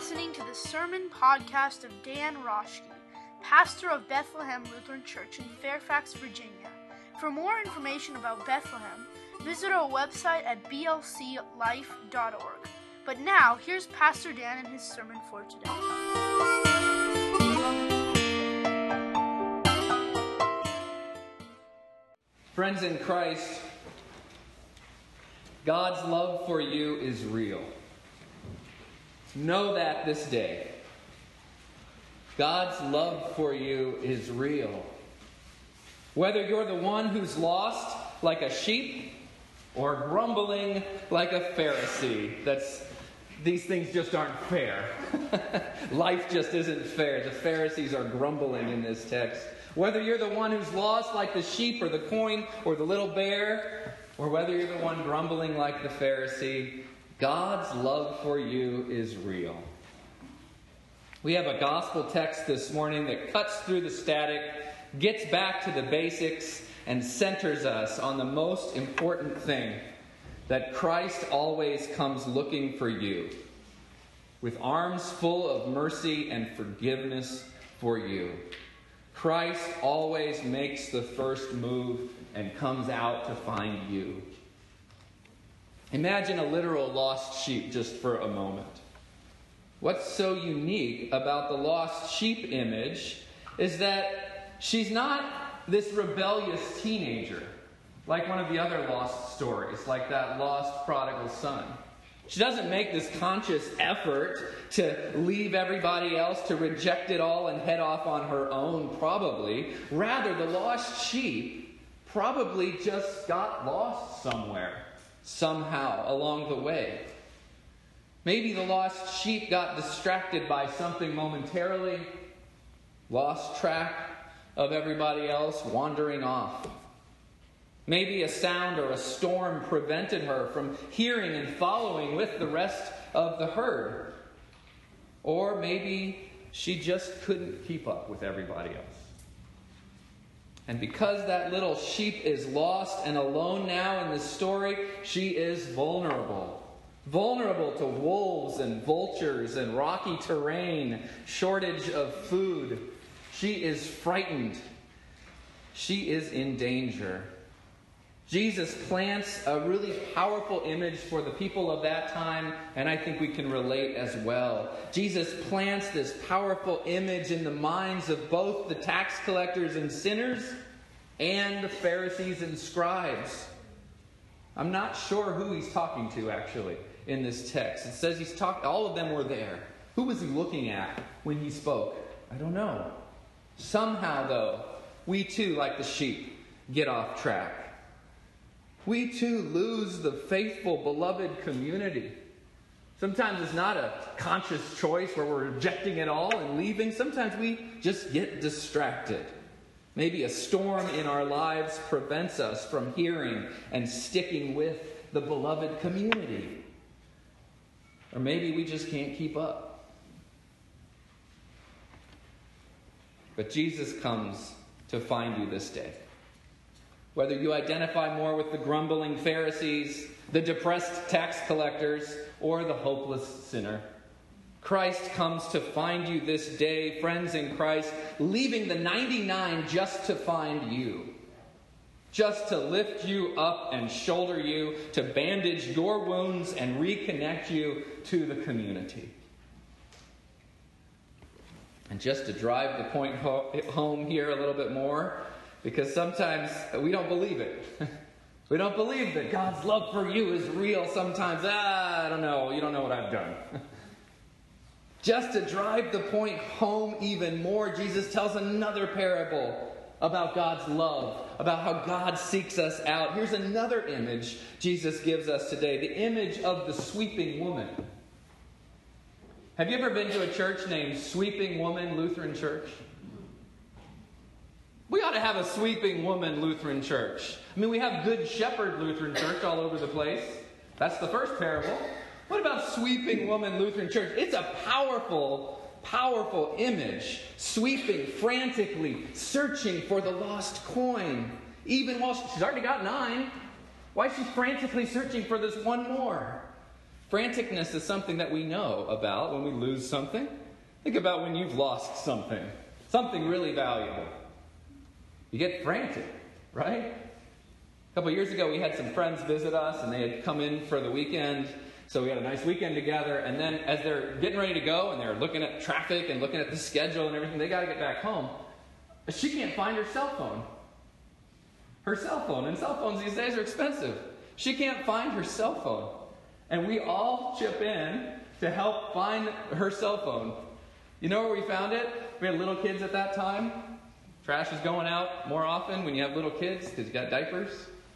listening to the sermon podcast of Dan Roschke, pastor of Bethlehem Lutheran Church in Fairfax, Virginia. For more information about Bethlehem, visit our website at blclife.org. But now, here's Pastor Dan and his sermon for today. Friends in Christ, God's love for you is real. Know that this day. God's love for you is real. Whether you're the one who's lost like a sheep or grumbling like a Pharisee, these things just aren't fair. Life just isn't fair. The Pharisees are grumbling in this text. Whether you're the one who's lost like the sheep or the coin or the little bear, or whether you're the one grumbling like the Pharisee, God's love for you is real. We have a gospel text this morning that cuts through the static, gets back to the basics, and centers us on the most important thing, that Christ always comes looking for you, with arms full of mercy and forgiveness for you. Christ always makes the first move and comes out to find you. Imagine a literal lost sheep just for a moment. What's so unique about the lost sheep image is that she's not this rebellious teenager, like one of the other lost stories, like that lost prodigal son. She doesn't make this conscious effort to leave everybody else, to reject it all and head off on her own, probably. Rather, the lost sheep probably just got lost somewhere, somehow, along the way. Maybe the lost sheep got distracted by something momentarily, lost track of everybody else, wandering off. Maybe a sound or a storm prevented her from hearing and following with the rest of the herd. Or maybe she just couldn't keep up with everybody else. And because that little sheep is lost and alone now in this story, she is vulnerable. Vulnerable to wolves and vultures and rocky terrain, shortage of food. She is frightened. She is in danger. Jesus plants a really powerful image for the people of that time, and I think we can relate as well. Jesus plants this powerful image in the minds of both the tax collectors and sinners and the Pharisees and scribes. I'm not sure who he's talking to, actually, in this text. It says all of them were there. Who was he looking at when he spoke? I don't know. Somehow, though, we too, like the sheep, get off track. We too lose the faithful, beloved community. Sometimes it's not a conscious choice where we're rejecting it all and leaving. Sometimes we just get distracted. Maybe a storm in our lives prevents us from hearing and sticking with the beloved community. Or maybe we just can't keep up. But Jesus comes to find you this day. Whether you identify more with the grumbling Pharisees, the depressed tax collectors, or the hopeless sinner, Christ comes to find you this day, friends in Christ, leaving the 99 just to find you. Just to lift you up and shoulder you, to bandage your wounds and reconnect you to the community. And just to drive the point home here a little bit more, because sometimes we don't believe it. We don't believe that God's love for you is real sometimes. I don't know. You don't know what I've done. Just to drive the point home even more, Jesus tells another parable about God's love, about how God seeks us out. Here's another image Jesus gives us today, the image of the sweeping woman. Have you ever been to a church named Sweeping Woman Lutheran Church? We ought to have a Sweeping Woman Lutheran Church. I mean, we have Good Shepherd Lutheran Church all over the place. That's the first parable. What about Sweeping Woman Lutheran Church? It's a powerful, powerful image. Sweeping, frantically, searching for the lost coin. Even while she's already got 9. Why is she frantically searching for this one more? Franticness is something that we know about when we lose something. Think about when you've lost something really valuable. You get frantic, right? A couple of years ago, we had some friends visit us, and they had come in for the weekend. So we had a nice weekend together, and then as they're getting ready to go, and they're looking at traffic and looking at the schedule and everything, they got to get back home. She can't find her cell phone. Her cell phone, and cell phones these days are expensive. She can't find her cell phone. And we all chip in to help find her cell phone. You know where we found it? We had little kids at that time. Trash is going out more often when you have little kids because you got diapers.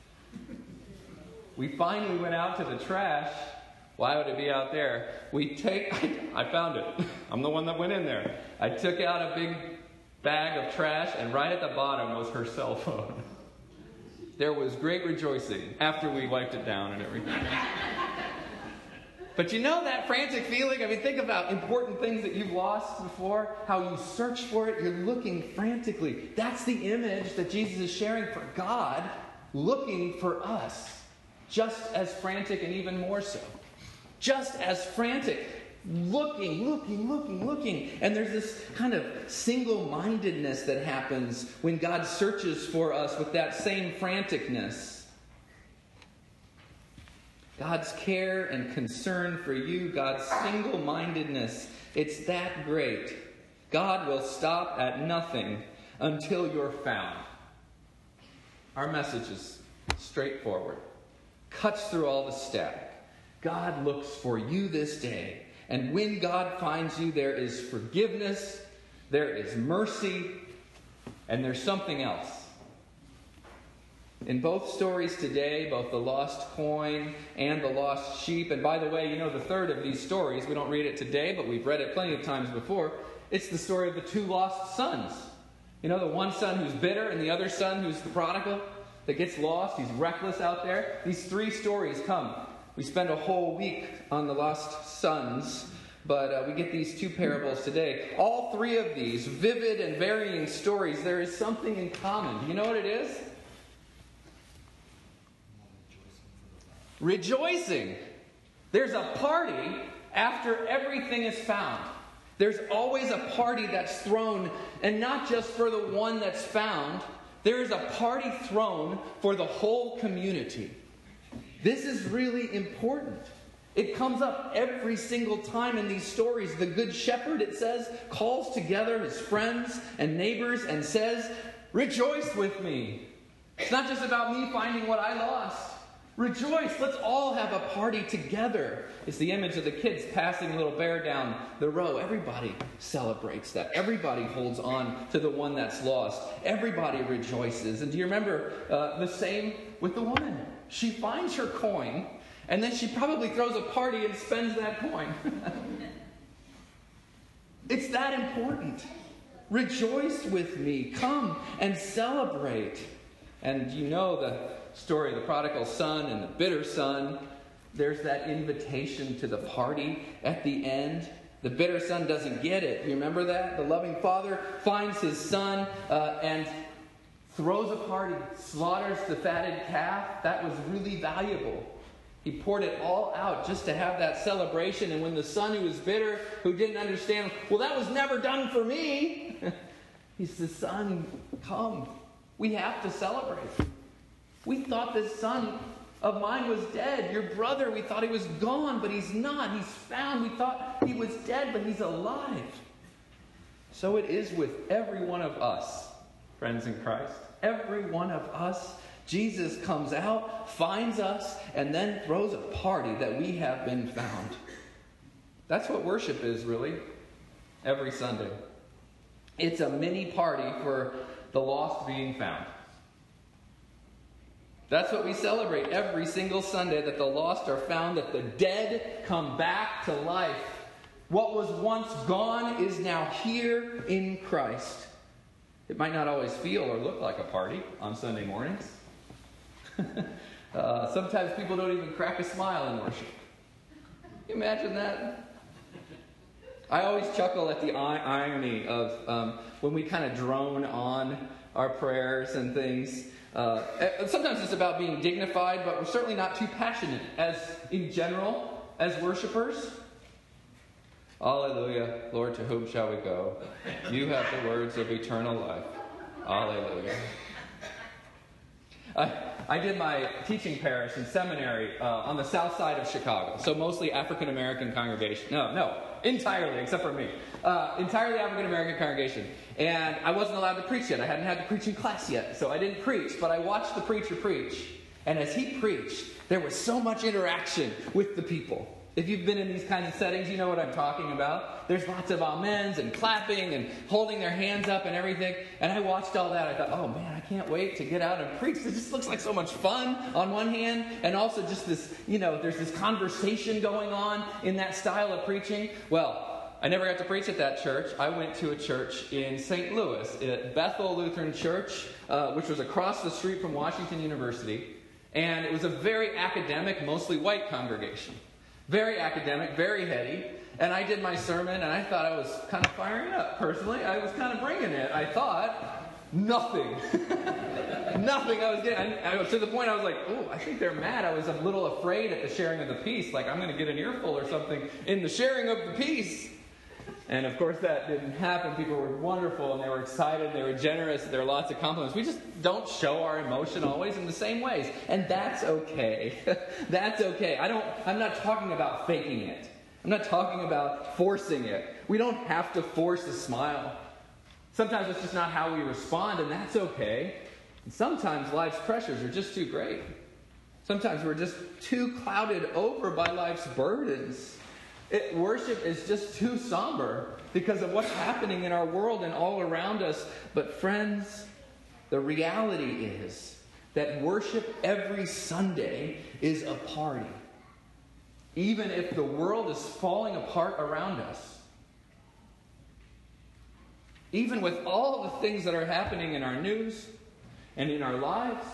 We finally went out to the trash. Why would it be out there? I found it. I'm the one that went in there. I took out a big bag of trash, and right at the bottom was her cell phone. There was great rejoicing after we wiped it down and everything. But you know that frantic feeling? I mean, think about important things that you've lost before, how you search for it, you're looking frantically. That's the image that Jesus is sharing for God, looking for us, just as frantic and even more so. Just as frantic, looking. And there's this kind of single-mindedness that happens when God searches for us with that same franticness. God's care and concern for you, God's single-mindedness, it's that great. God will stop at nothing until you're found. Our message is straightforward. Cuts through all the static. God looks for you this day. And when God finds you, there is forgiveness, there is mercy, and there's something else. In both stories today, both the lost coin and the lost sheep, and by the way, you know the third of these stories, we don't read it today, but we've read it plenty of times before. It's the story of the two lost sons. You know, the one son who's bitter and the other son who's the prodigal that gets lost. He's reckless out there. These three stories come. We spend a whole week on the lost sons, but we get these two parables today. All three of these vivid and varying stories, there is something in common. Do you know what it is? Rejoicing. There's a party after everything is found. There's always a party that's thrown, and not just for the one that's found. There is a party thrown for the whole community. This is really important. It comes up every single time in these stories. The Good Shepherd, it says, calls together his friends and neighbors and says, "Rejoice with me." It's not just about me finding what I lost. Rejoice. Let's all have a party together. It's the image of the kids passing little bear down the row. Everybody celebrates that. Everybody holds on to the one that's lost. Everybody rejoices. And do you remember the same with the woman? She finds her coin, and then she probably throws a party and spends that coin. It's that important. Rejoice with me. Come and celebrate. And you know the story of the prodigal son and the bitter son. There's that invitation to the party at the end. The bitter son doesn't get it. You remember that? The loving father finds his son and throws a party, slaughters the fatted calf. That was really valuable. He poured it all out just to have that celebration. And when the son who was bitter, who didn't understand, well, that was never done for me. He says, "Son, come. We have to celebrate. We thought this son of mine was dead. Your brother, we thought he was gone, but he's not. He's found. We thought he was dead, but he's alive." So it is with every one of us, friends in Christ. Every one of us, Jesus comes out, finds us, and then throws a party that we have been found. That's what worship is, really, every Sunday. It's a mini party for the lost being found. That's what we celebrate every single Sunday, that the lost are found, that the dead come back to life. What was once gone is now here in Christ. It might not always feel or look like a party on Sunday mornings. Sometimes people don't even crack a smile in worship. Can you imagine that? I always chuckle at the irony of when we kind of drone on our prayers and things. Sometimes it's about being dignified, but we're certainly not too passionate. As in general, as worshipers? Alleluia. Lord, to whom shall we go? You have the words of eternal life. Alleluia. I did my teaching parish and seminary on the south side of Chicago, so mostly African-American congregation. No, entirely, except for me. Entirely African-American congregation. And I wasn't allowed to preach yet. I hadn't had the preaching class yet, so I didn't preach, but I watched the preacher preach. And as he preached, there was so much interaction with the people. If you've been in these kinds of settings, you know what I'm talking about. There's lots of amens and clapping and holding their hands up and everything. And I watched all that. I thought, oh man, I can't wait to get out and preach. This just looks like so much fun on one hand. And also just this, there's this conversation going on in that style of preaching. Well, I never got to preach at that church. I went to a church in St. Louis, at Bethel Lutheran Church, which was across the street from Washington University. And it was a very academic, mostly white congregation. Very academic, very heady. And I did my sermon, and I thought I was kind of firing up, personally. I was kind of bringing it. I thought, nothing. Nothing I was getting. To the point I was like, oh, I think they're mad. I was a little afraid at the sharing of the piece. Like, I'm going to get an earful or something in the sharing of the piece. And of course that didn't happen. People were wonderful, and they were excited, they were generous, there were lots of compliments. We just don't show our emotion always in the same ways. And that's okay. That's okay. I'm not talking about faking it. I'm not talking about forcing it. We don't have to force a smile. Sometimes it's just not how we respond, and that's okay. And sometimes life's pressures are just too great. Sometimes we're just too clouded over by life's burdens. Worship is just too somber because of what's happening in our world and all around us. But friends, the reality is that worship every Sunday is a party. Even if the world is falling apart around us. Even with all the things that are happening in our news and in our lives,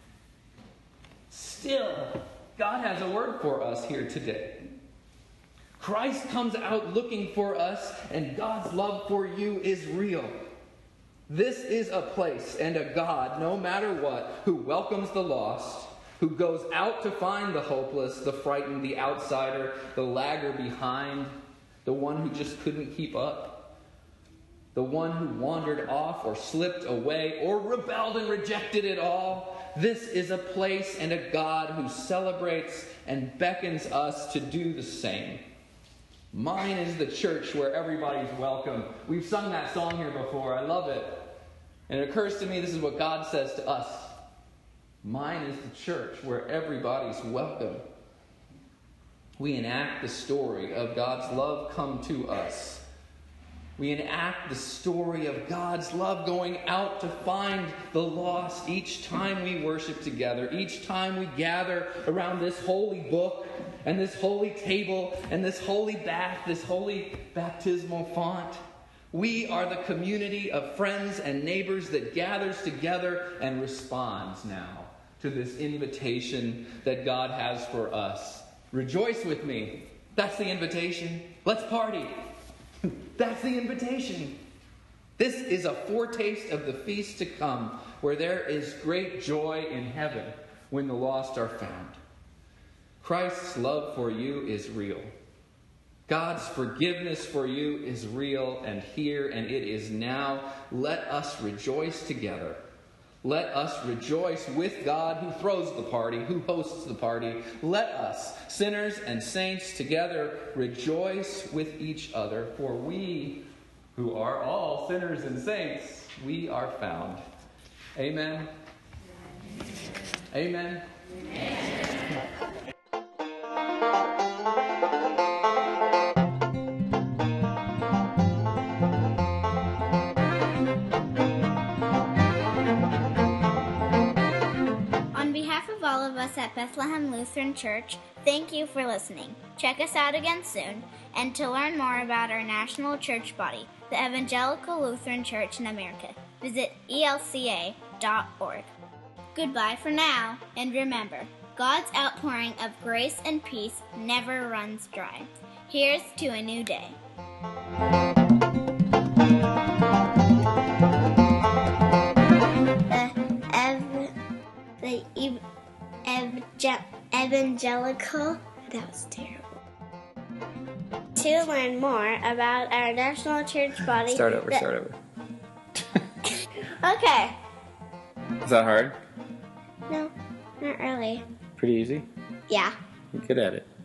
still, God has a word for us here today. Christ comes out looking for us, and God's love for you is real. This is a place and a God, no matter what, who welcomes the lost, who goes out to find the hopeless, the frightened, the outsider, the lagger behind, the one who just couldn't keep up, the one who wandered off or slipped away or rebelled and rejected it all. This is a place and a God who celebrates and beckons us to do the same. Mine is the church where everybody's welcome. We've sung that song here before. I love it. And it occurs to me this is what God says to us. Mine is the church where everybody's welcome. We enact the story of God's love come to us. We enact the story of God's love going out to find the lost each time we worship together, each time we gather around this holy book and this holy table and this holy bath, this holy baptismal font. We are the community of friends and neighbors that gathers together and responds now to this invitation that God has for us. Rejoice with me. That's the invitation. Let's party. That's the invitation. This is a foretaste of the feast to come, where there is great joy in heaven when the lost are found. Christ's love for you is real. God's forgiveness for you is real and here, and it is now. Let us rejoice together. Let us rejoice with God who throws the party, who hosts the party. Let us, sinners and saints, together rejoice with each other. For we, who are all sinners and saints, we are found. Amen. Amen. Amen. At Bethlehem Lutheran Church, thank you for listening. Check us out again soon, and to learn more about our national church body, the Evangelical Lutheran Church in America, visit elca.org. Goodbye for now, and remember, God's outpouring of grace and peace never runs dry. Here's to a new day. Evangelical, that was terrible. to learn more about our national church body... Start over. Okay. Is that hard? No, not really. Pretty easy? Yeah. You're good at it.